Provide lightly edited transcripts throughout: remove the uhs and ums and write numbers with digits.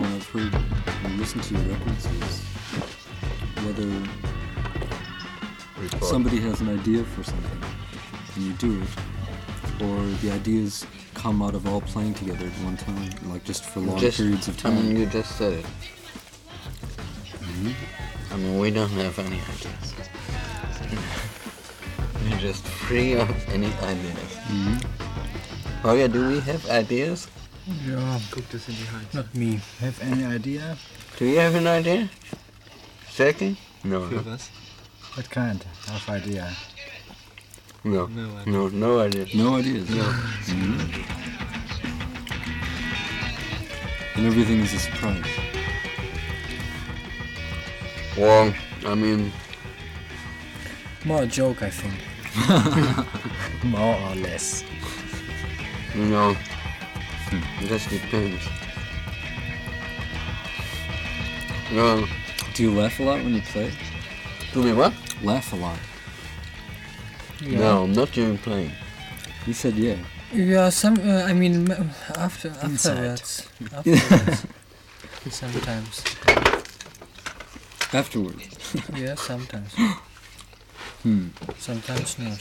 when I've heard or listened to your records is whether somebody has an idea for something and you do it, or the ideas come out of all playing together at one time, like just for long periods of time. I mean, you just said it. I mean, we don't have any ideas. We're just free of any ideas. Oh yeah, do we have ideas? Yeah, Guck das in die Hand. not me. Have any idea? Do you have an idea? Second? No. Für was? What kind of idea? No. No idea. No idea. No ideas. And everything is a surprise. Well, I mean, More a joke, I think. More or less. you know, it just depends. No. Do you laugh a lot when you play? Do we what? Laugh a lot. Yeah. No, not during playing. You said yeah. Yeah, I mean, afterwards. Afterwards. Sometimes. Afterwards. Yeah, sometimes. Sometimes not.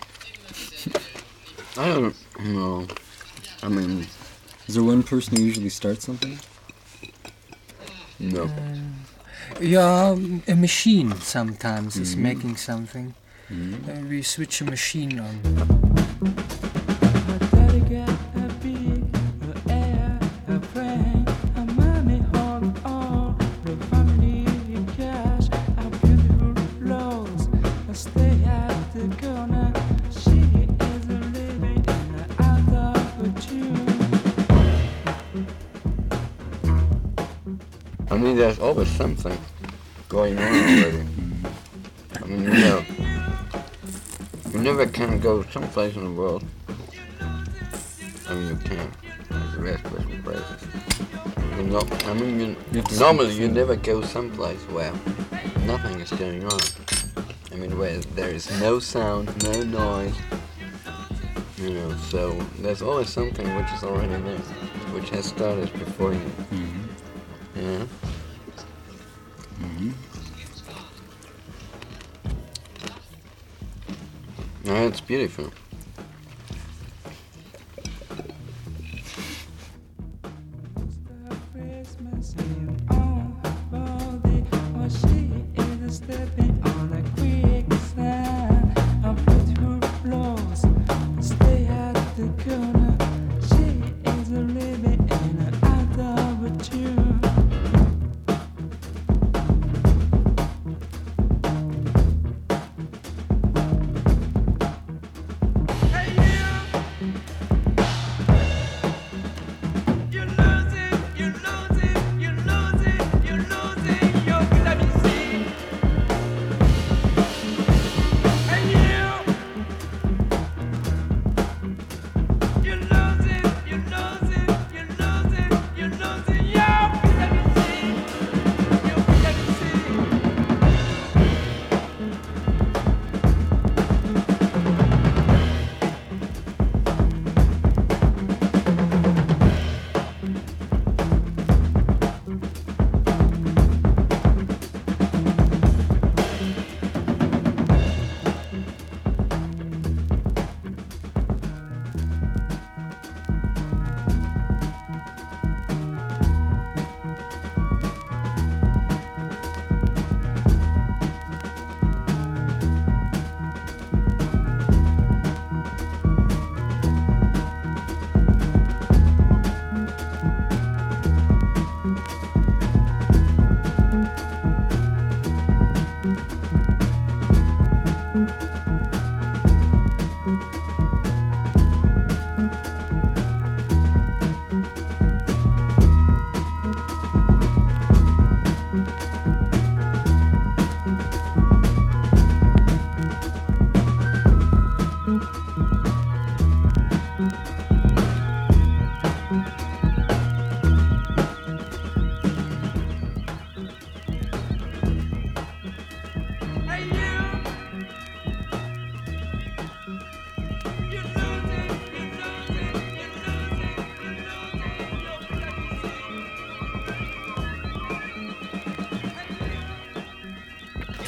I don't know. I mean, Is there one person who usually starts something? no. Yeah, a machine sometimes is making something. We switch a machine on. I mean, there's always something going on already. I mean, you know, you never can go someplace in the world. I mean, you can. Like the rest of us with places. You know, I mean, You have to normally see you the never go someplace where nothing is going on. I mean, where there is no sound, no noise. You know, so there's always something which is already there, which has started before you. Yeah. Yeah, it's beautiful.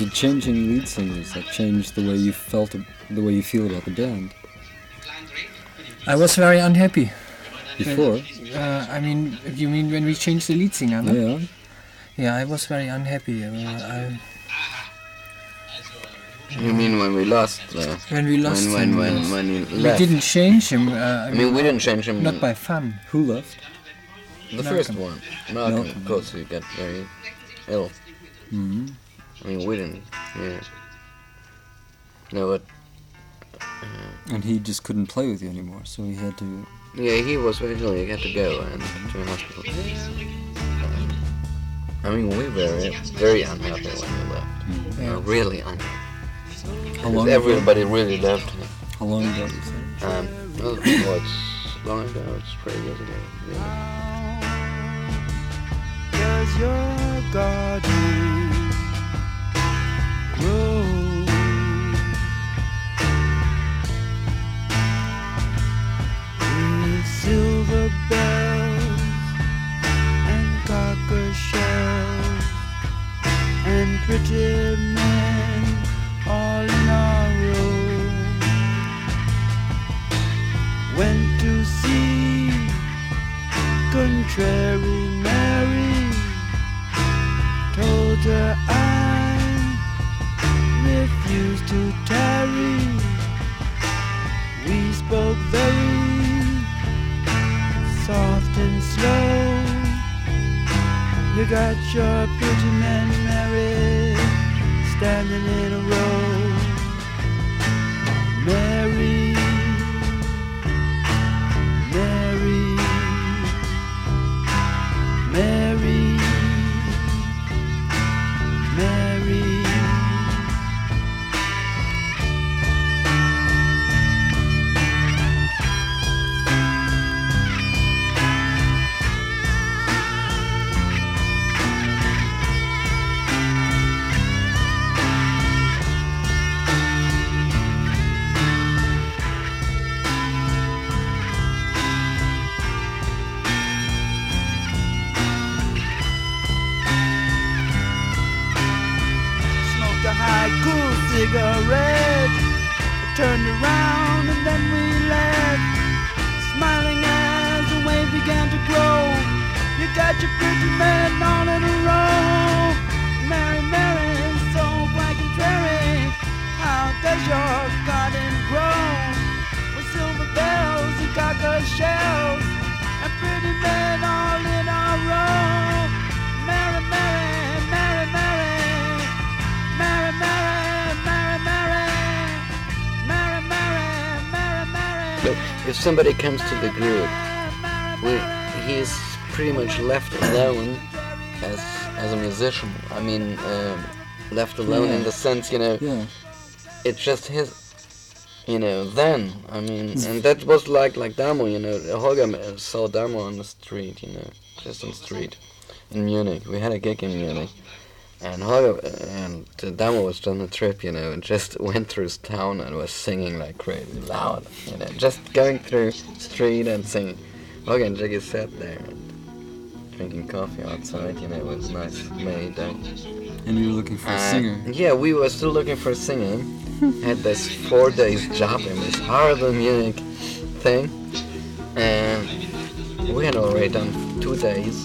Did changing lead singers change the way you the way you feel about the band? I was very unhappy. Before? I mean, you mean when we changed the lead singer? No? Yeah. Yeah, I was very unhappy. You mean when we lost? When we lost him. When he We left. didn't change him. I mean, we didn't change him. Not by fun. Who left? The first one. Malcolm, of course, he got very ill. Mm-hmm. I mean, we didn't. Yeah. No, but. And he just couldn't play with you anymore, so he had to... Yeah, he was very ill. He had to go and to a hospital. I mean, we were very unhappy when he left. Yeah. Really unhappy. How long Everybody really loved him. How long ago was that? Well, it's long ago. It's 3 years ago. Yeah. Does your garden grow with silver bells and cocker shells and pretty men all in a row? Went to see Contrary Mary, told her I refused to tarry. We spoke very soft and slow. You got your pretty men, Mary, standing in a row. Mary, Mary, Mary, Mary. Smoked a high, cool cigarette. Turned around and then we left, smiling as the waves began to grow. You got your pretty men all in a row. Mary, Mary, so black and dreary. How does your garden grow? With silver bells and cocker shells and pretty men all in a row. Mary, Mary, Mary, Mary, Mary, Mary, Mary, Mary, Mary, Mary, Mary, Mary. Look, if somebody comes to the group, he's pretty much left alone as a musician. I mean, left alone in the sense, Yeah. it's just his, then, I mean, and that was like Damo, Holger saw Damo on the street, just on the street in Munich. We had a gig in Munich, and Holger and Damo was on a trip, and just went through his town and was singing like crazy loud, just going through street and singing. Holger and Jiggy sat there drinking coffee outside, it was a nice May day. And you were looking for a singer. Yeah, we were still looking for a singer. Had this 4 days job in this horrible Munich thing. And we had already done 2 days.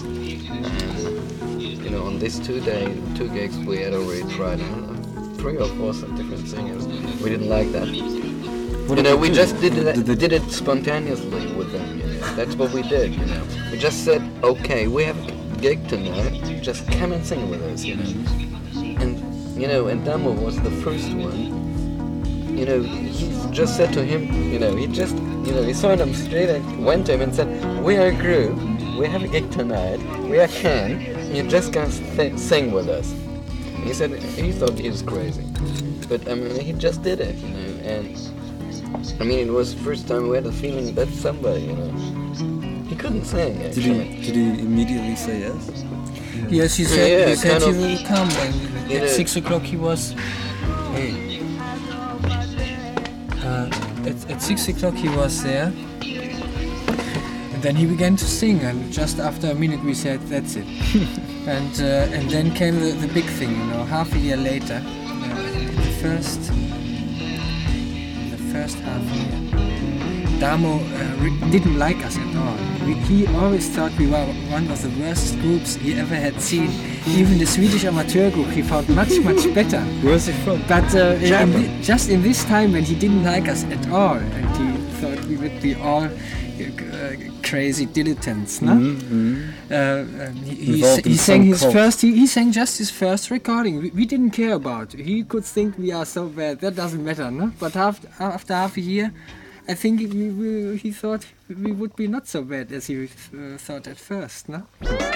And, on these 2 gigs, we had already tried 3 or 4 some different singers. We didn't like that. We just did it spontaneously with them, That's what we did, We just said, okay, we have a gig tonight, just come and sing with us, And, and Damo was the first one. He just said to him, he saw him straight and went to him and said, we are a group, we have a gig tonight, we are Ken, you just gonna sing with us. He said, he thought he was crazy. But, he just did it, and... it was the first time we had a feeling that somebody, He couldn't sing, actually. Did he immediately say yes? Yes, he said, kind he of, will come, and at 6 o'clock he was... At 6 o'clock he was there, and then he began to sing, and just after a minute we said, that's it. And then came the big thing, half a year later. first half year, Damo didn't like us at all. He always thought we were one of the worst groups he ever had seen. Even the Swedish amateur group he found much better. Where's he from? But just in this time when he didn't like us at all, and he thought we would be all crazy dilettantes, no? He sang his first. He sang just his first recording. We didn't care about. He could think we are so bad. That doesn't matter, no? But after half a year, I think he thought we would be not so bad as he thought at first, no?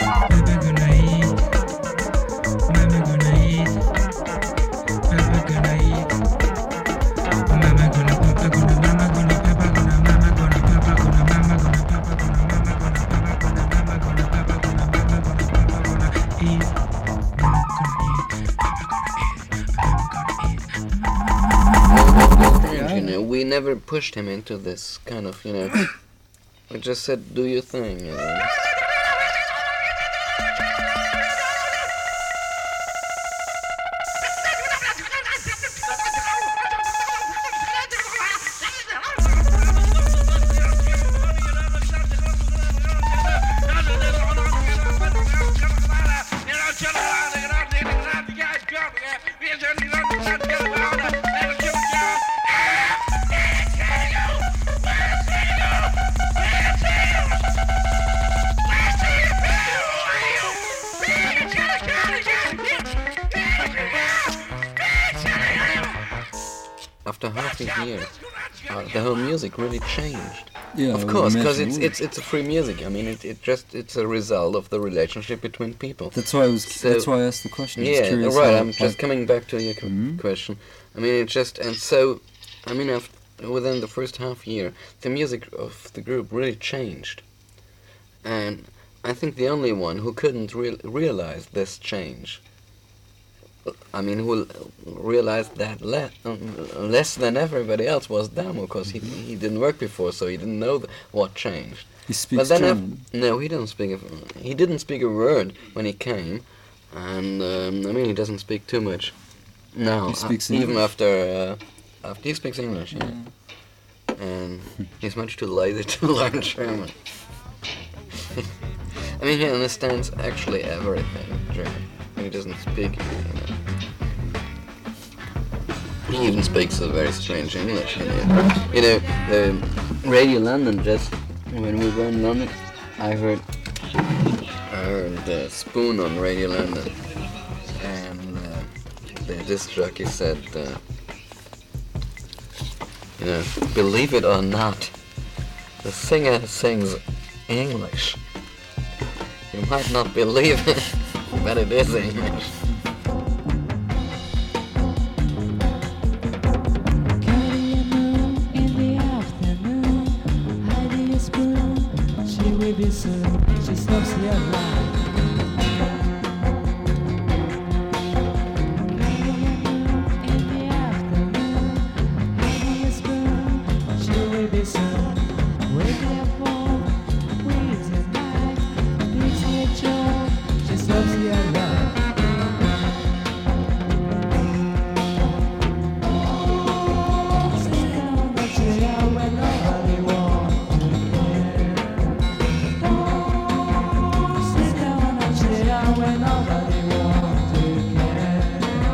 We never pushed him into this kind of, we just said, do your thing, After half a year, the whole music really changed. Yeah, of course, because it's a free music. I mean, it's a result of the relationship between people. That's why that's why I asked the question. Yeah, right. I'm just coming back to your question. I mean, within the first half year, the music of the group really changed, and I think the only one who couldn't realize this change, who realized that less than everybody else, was Damo, because he didn't work before, so he didn't know what changed. He speaks German. No, he didn't speak a word when he came, and he doesn't speak too much now. He speaks even English. after he speaks English, yeah. And he's much too lazy to learn German. He understands actually everything German. He doesn't speak it, He even speaks a very strange English. Radio London, just when we were in London, I heard Spoon on Radio London, and the disc jockey said, believe it or not, the singer sings English. You might not believe it, but it is English. She stops the line. In the afternoon, hiding a spoon, she will be soon. Waking up home, with a knife, gives me a joke, she stops the line. Sitting on the chair when nobody wants to care. When nobody wants to care.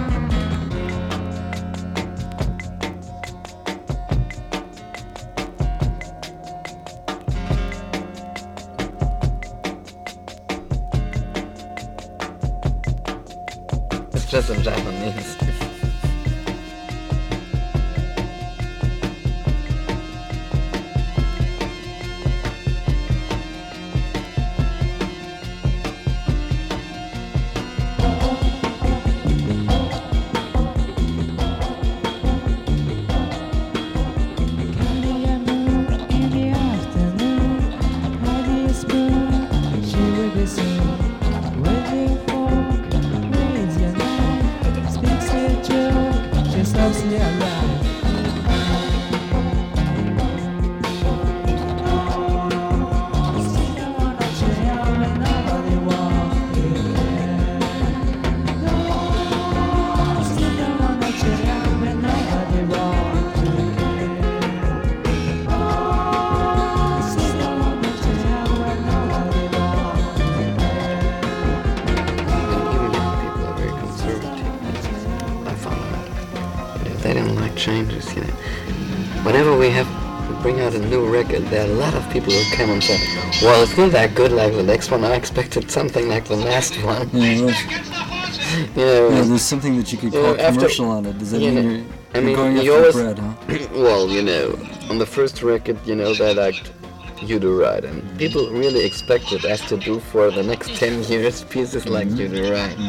It's just in Japanese. changes, you know. Whenever we bring out a new record, there are a lot of people who come and say, well, it's not that good like the next one, I expected something like the last one. Yeah, right. You know, Yeah, there's something that you could call commercial on it. Does that you mean know, you're going you after always, bread, huh? well, you know, on the first record, you know, they liked You Do Right, and people really expected us to do for the next 10 years pieces like You Do Right.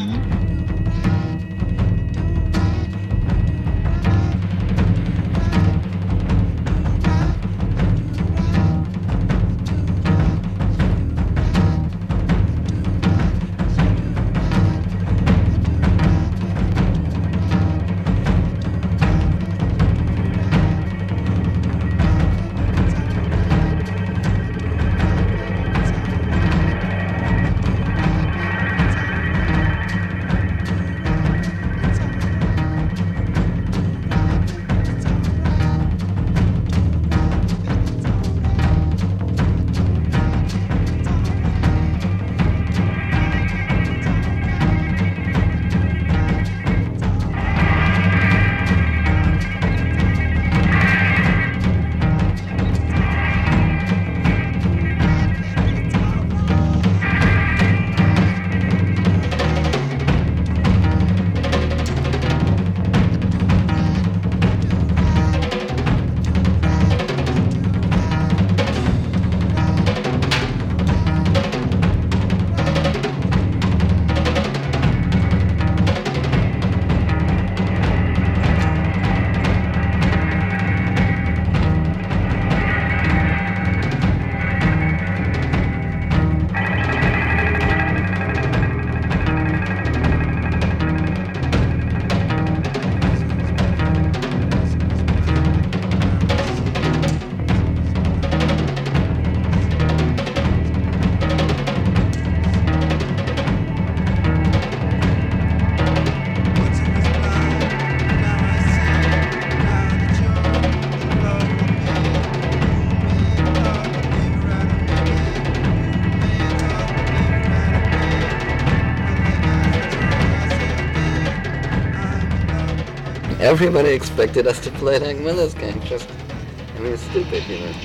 Everybody expected us to play like Miller's Gang, just, I mean, it's stupid, you know.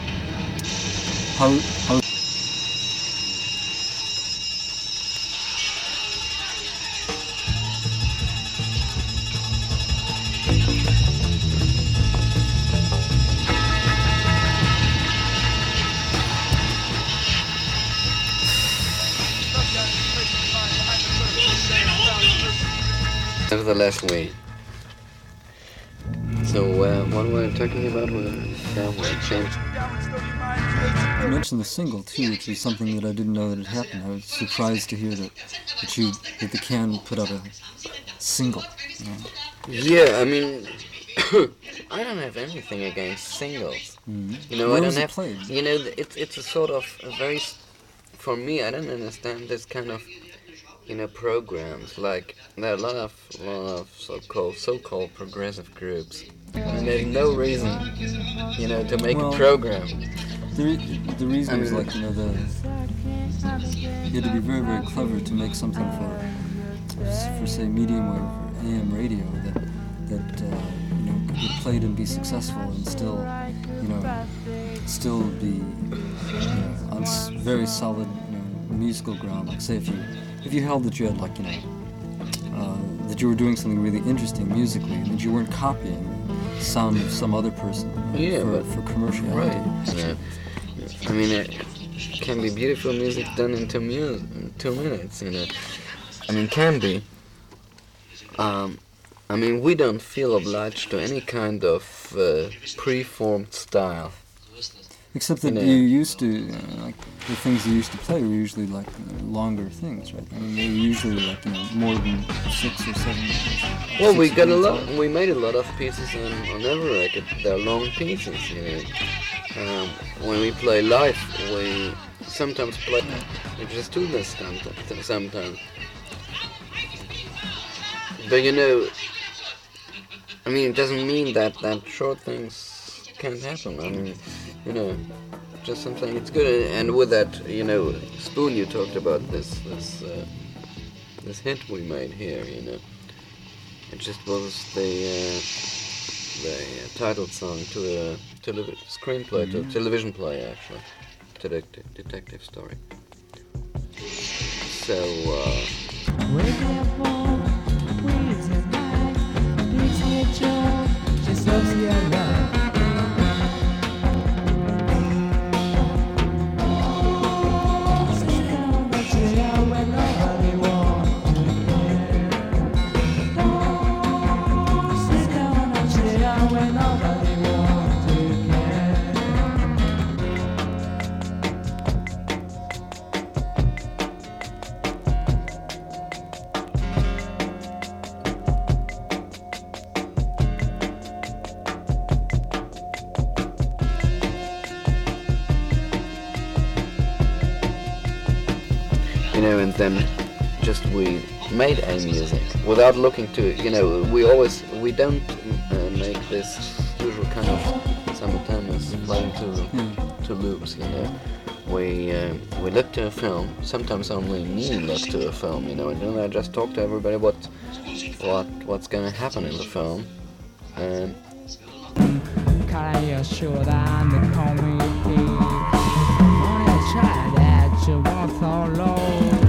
How Nevertheless, we. So, what we're talking about was change. you mentioned the single too, which is something that I didn't know that had happened. I was surprised to hear that the Can put out a single. You know? Yeah, I mean, I don't have anything against singles. Mm-hmm. You know, Where I don't was it have. played? You know, it's a sort of a very. For me, I don't understand this kind of, you know, programs. Like there are a lot of so-called progressive groups, and there's no reason, you know, to make a program. The reason is like, you know, you had to be very, very clever to make something for say medium wave or AM radio that you know, could be played and be successful and still, you know, still be, you know, on very solid, you know, musical ground. Like say if you held that you had, like, you know, that you were doing something really interesting musically and that you weren't copying the sound of some other person, you know, for commerciality. Right. Yeah. I mean, it can be beautiful music done in 2 minutes, you know. I mean, can be. I mean, we don't feel obliged to any kind of preformed style. Except that you used to, like, the things you used to play were usually like longer things, right? I mean, they were usually like, you know, more than 6 or 7. Well, we made a lot of pieces on every record. They're long pieces, you know. When we play live, we sometimes play. We just do this sometimes. But you know, I mean, it doesn't mean that short things can't happen. I mean, you know, just something. It's good. And with that, you know, Spoon, you talked about this hit we made here. You know, it just was the the title song to a screenplay, to a television play actually, to the detective story. So, Waking up home, weeds at night, beats me a joke, just loves your love. Sleeping on the chair when nobody wants to care. Sleeping on the chair when nobody wants to care. you know, and then just we made a music without looking to, you know, we don't make this usual kind of simultaneous playing to loops, you know. We look to a film, sometimes only me look to a film, you know, and then I just talk to everybody what's gonna happen in the film, and Cut your shoulder and the comedy. Wanna try that you want so low.